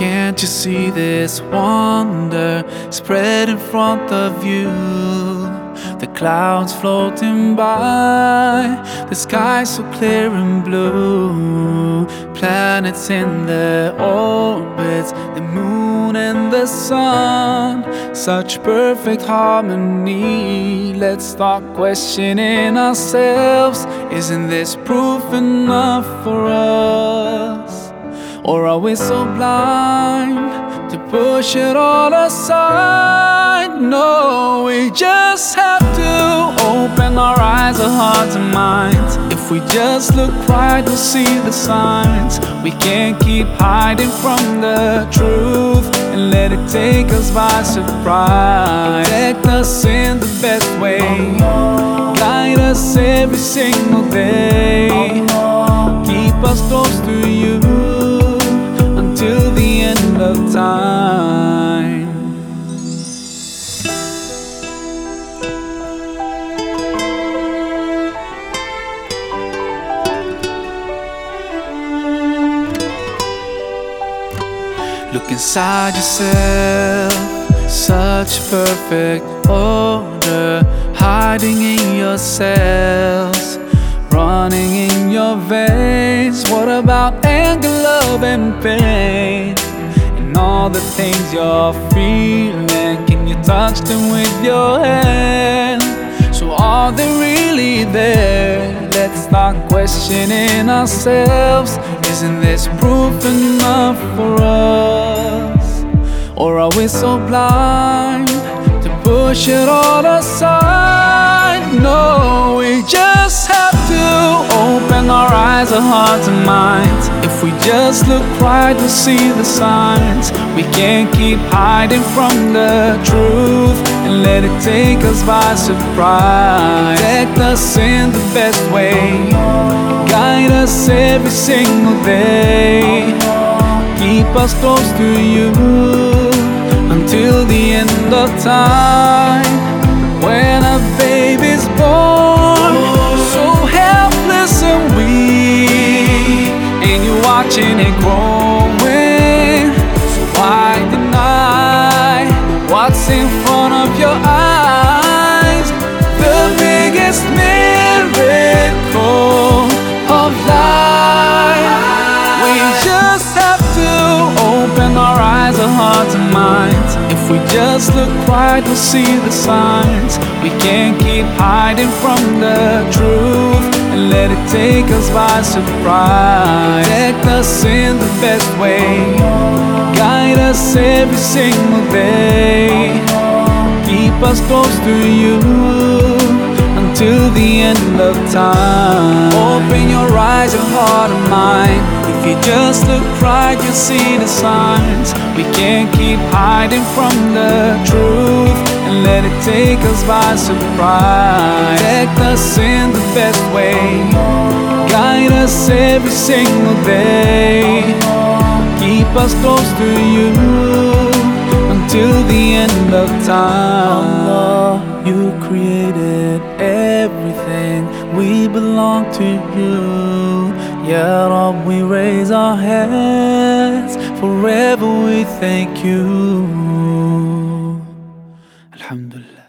Can't you see this wonder spread in front of you? The clouds floating by, the sky so clear and blue. Planets in their orbits, the moon and the sun, such perfect harmony. Let's start questioning ourselves. Isn't this proof enough for us? Or are we so blind to push it all aside? No, we just have to open our eyes, our hearts and minds. If we just look right, we'll see the signs. We can't keep hiding from the truth and let it take us by surprise. Protect us in the best way, guide us every single day, keep us close to you till the end of time. Look inside yourself, such perfect order, hiding in your cells, running in your veins. What about anger, love and pain, and all the things you're feeling? Can you touch them with your hand? So are they really there? Let's start questioning ourselves. Isn't this proof enough for us? Or are we so blind to push it all aside? No, we just have to open our eyes, our hearts and minds. If we just look right, we'll see the signs. We can't keep hiding from the truth and let it take us by surprise. Protect us in the best way, guide us every single day, keep us close to you until the end of time. When a baby's born, so helpless and weak, and you're watching it growing, so why deny what's in front of your eyes? The biggest miracle of life. We just have to open our eyes, our hearts and minds. If we just look right, we'll see the signs. We can't keep hiding from the truth and let it take us by surprise. Protect us in the best way, guide us every single day, keep us close to you till the end of time. Open your eyes, your heart and mind. If you just look right, you'll see the signs. We can't keep hiding from the truth and let it take us by surprise. Protect us in the best way, guide us every single day, keep us close to you until the end of time. Allah, you created everything, we belong to you. Ya Rab, we raise our hands, forever we thank you. Alhamdulillah.